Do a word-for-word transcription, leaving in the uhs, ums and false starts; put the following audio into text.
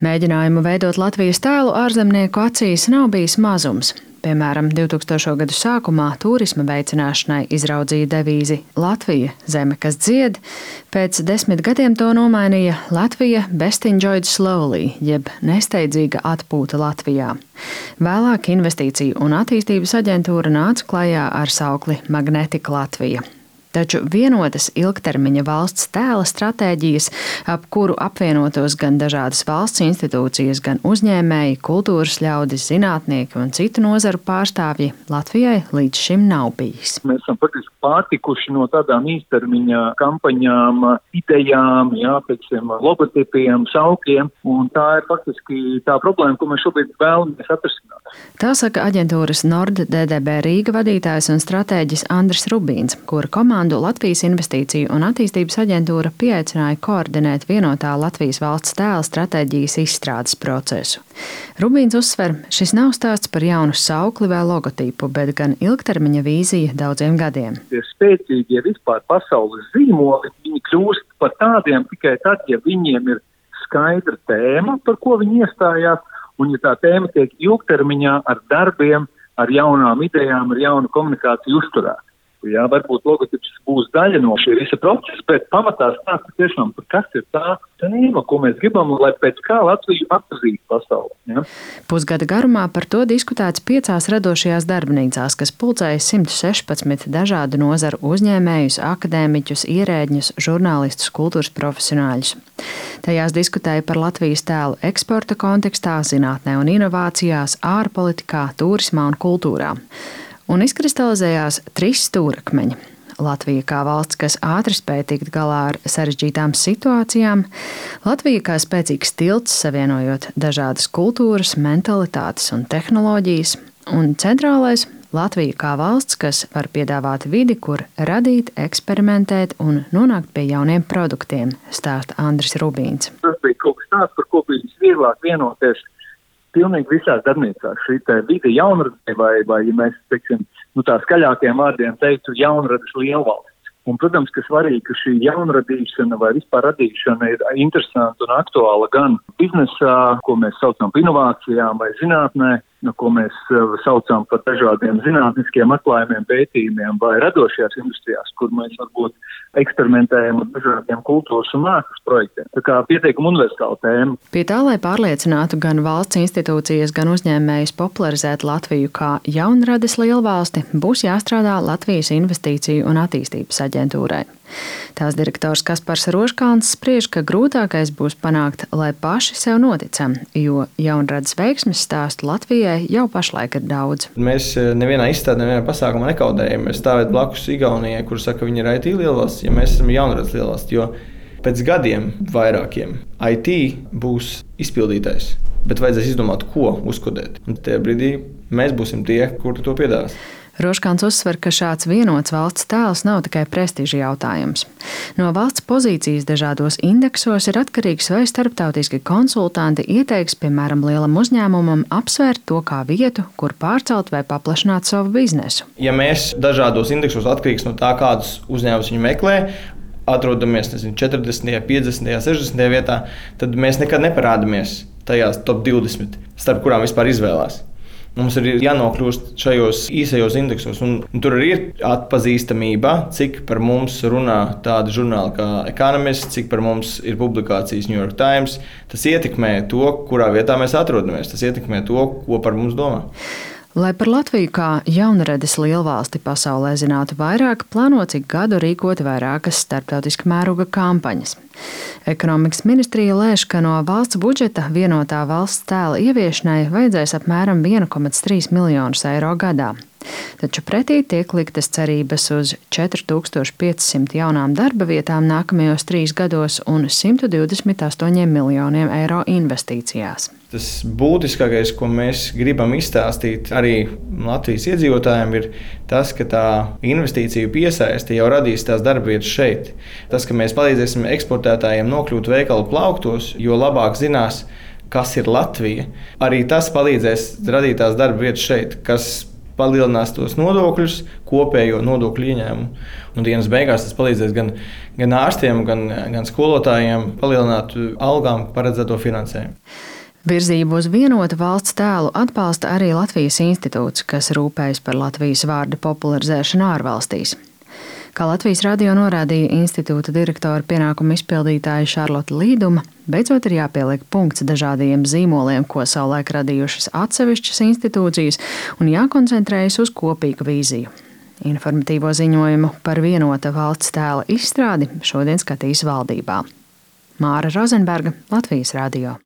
Mēģinājumu veidot Latvijas tēlu ārzemnieku acīs nav bijis mazums. Piemēram, divtūkstošo gadu sākumā turisma veicināšanai izraudzīja devīzi Latvija – zeme, kas dzied, pēc desmit gadiem to nomainīja Latvija Best Enjoyed Slowly, jeb nesteidzīga atpūta Latvijā. Vēlāk Investīciju un attīstības aģentūra nāca klajā ar saukli Magnetika Latvija. Taču vienotas ilgtermiņa valsts tēla stratēģijas, ap kuru apvienotos gan dažādas valsts institūcijas, gan uzņēmēji, kultūras ļaudis, zinātnieki un citu nozaru pārstāvji, Latvijai līdz šim nav bijis. Mēs esam faktiski pārtikuši no tādām īstermiņa kampaņām, idejām, jā, teiksim, logotipiem, saukļiem, un tā ir faktiski tā problēma, ko mēs šobrīd vēlamies atrisināt. Tā saka aģentūras Nord D D B Rīga vadītājs un stratēģis Andris Rubīns, kura komanda Latvijas Investīciju un attīstības aģentūra pieaicināja koordinēt vienotā Latvijas valsts tēla stratēģijas izstrādes procesu. Rubīns uzsver, šis nav stāsts par jaunu saukli vai logotipu, bet gan ilgtermiņa vīzija daudziem gadiem. Tie spēcīgie vispār pasaules zīmoli, viņi kļūst par tādiem tikai tad, ja viņiem ir skaidra tēma, par ko viņi iestājās, un ja tā tēma tiek ilgtermiņā ar darbiem, ar jaunām idejām, ar jaunu komunikāciju uzturēt. Jā, varbūt logotips būs daļa no šī visa procesa, bet pamatā stāsta tiešām par kas ir tā tēma, ko mēs gribam, lai pēc kā Latviju atpazīst pasaulē. Ja? Pusgada garumā par to diskutēts piecās radošajās darbnīcās, kas pulcēja simt sešpadsmit dažādu nozaru uzņēmējus, akadēmiķus, ierēdņus, žurnālistus, kultūras profesionāļus. Tajās diskutēja par Latvijas tēlu eksporta kontekstā, zinātnē un inovācijās, ārpolitikā, turismā un kultūrā. Un izkristalizējās trīs stūrakmeņi. Latvija kā valsts, kas ātri spēja tikt galā ar sarežģītām situācijām, Latvija kā spēcīgs tilts savienojot dažādas kultūras, mentalitātes un tehnoloģijas, un centrālais Latvija kā valsts, kas var piedāvāt vidi, kur radīt, eksperimentēt un nonākt pie jauniem produktiem, stāsta Andris Rubīns. Tas bija kaut kas tāds, par ko bija vieglāk vienoties pilnīgi visās darbnīcās. Šī te vide jaunradē vai, vai, ja mēs, teiksim, nu tā skaļākiem vārdiem teiktu, jaunradas lielvalsts. Un, protams, ka svarīgi, ka šī jaunradīšana vai vispār radīšana ir interesanta un aktuāla gan biznesā, ko mēs saucam par inovācijām vai zinātnē, no ko mēs saucam par dažādiem zinātniskiem atklājumiem, pētījumiem vai radošajās industrijās, kur mēs varbūt eksperimentējam ar dažādiem kultūras un mākslas projektiem. Tā kā pietiekami universāla tēma. Pie tā, lai pārliecinātu gan valsts institūcijas, gan uzņēmējus popularizēt Latviju kā jaunrades lielvalsti, būs jāstrādā Latvijas Investīciju un attīstības aģentūrai. Tās direktors Kaspars Rožkalns spriež, ka grūtākais būs panākt, lai paši sev noticam, jo jaunradas veiksmes stāstu Latvijai jau pašlaik ir daudz. Mēs nevienā izstādē, nevienā pasākumā nekaudējamies stāvēt blakus Igaunijai, kur saka, viņi ir I T lielvalsts, ja mēs esam jaunradas lielvalsts, jo pēc gadiem vairākiem I T būs izpildītais, bet vajadzēs izdomāt, ko uzkodēt. Un tajā brīdī mēs būsim tie, kuri to piedāvās. Rožkalns uzsver, ka šāds vienots valsts tēls nav tikai prestiža jautājums. No valsts pozīcijas dažādos indeksos ir atkarīgs, vai starptautiski konsultanti ieteiks, piemēram, lielam uzņēmumam apsvērt to kā vietu, kur pārcelt vai paplašināt savu biznesu. Ja mēs dažādos indeksos atkarīgs no tā, kādus uzņēmumus viņi meklē, atrodamies nezinu, četrdesmitajā, piecdesmitajā, sešdesmitajā vietā, tad mēs nekad neparādamies tajās top divdesmit, starp kurām vispār izvēlās. Mums ir jānokļūst šajos īsajos indeksos, un, un tur arī ir atpazīstamība, cik par mums runā tāda žurnāla kā Economist, cik par mums ir publikācijas New York Times. Tas ietekmē to, kurā vietā mēs atrodamies, tas ietekmē to, ko par mums domā. Lai par Latviju kā jaunradas lielvalsti pasaulē zinātu vairāk, plānots ik gadu rīkot vairākas starptautiska mēroga kampaņas. Ekonomikas ministrija lēš, ka no valsts budžeta vienotā valsts tēla ieviešanai vajadzēs apmēram viens komats trīs miljonus eiro gadā. Taču pretī tiek liktas cerības uz četri tūkstoši pieci simti jaunām darba vietām nākamajos trīs gados un simt divdesmit astoņiem miljoniem eiro investīcijās. Tas būtiskākais, ko mēs gribam izstāstīt arī Latvijas iedzīvotājiem, ir tas, ka tā investīciju piesaiste jau radīs tās darba vietas šeit. Tas, ka mēs palīdzēsim eksportētājiem nokļūt veikalu plauktos, jo labāk zinās, kas ir Latvija, arī tas palīdzēs radīt tās darba vietas šeit, kas palielinās tos nodokļus, kopējo nodokļu ieņēmumu. Un dienas beigās tas palīdzēs gan, gan ārstiem, gan, gan skolotājiem palielināt algām paredzēto finansējumu. Virzību uz vienotu valsts tēlu atbalsta arī Latvijas institūts, kas rūpējas par Latvijas vārda popularizēšanu ārvalstīs. Kā Latvijas radio norādīja institūta direktora pienākumu izpildītāja Šarlota Līduma, beidzot ir jāpieliek punkts dažādiem zīmoliem, ko savulaik radījušas atsevišķas institūcijas, un jākoncentrējas uz kopīgu vīziju. Informatīvo ziņojumu par vienota valsts tēla izstrādi šodien skatīs valdībā. Māra Rozenberga, Latvijas radio.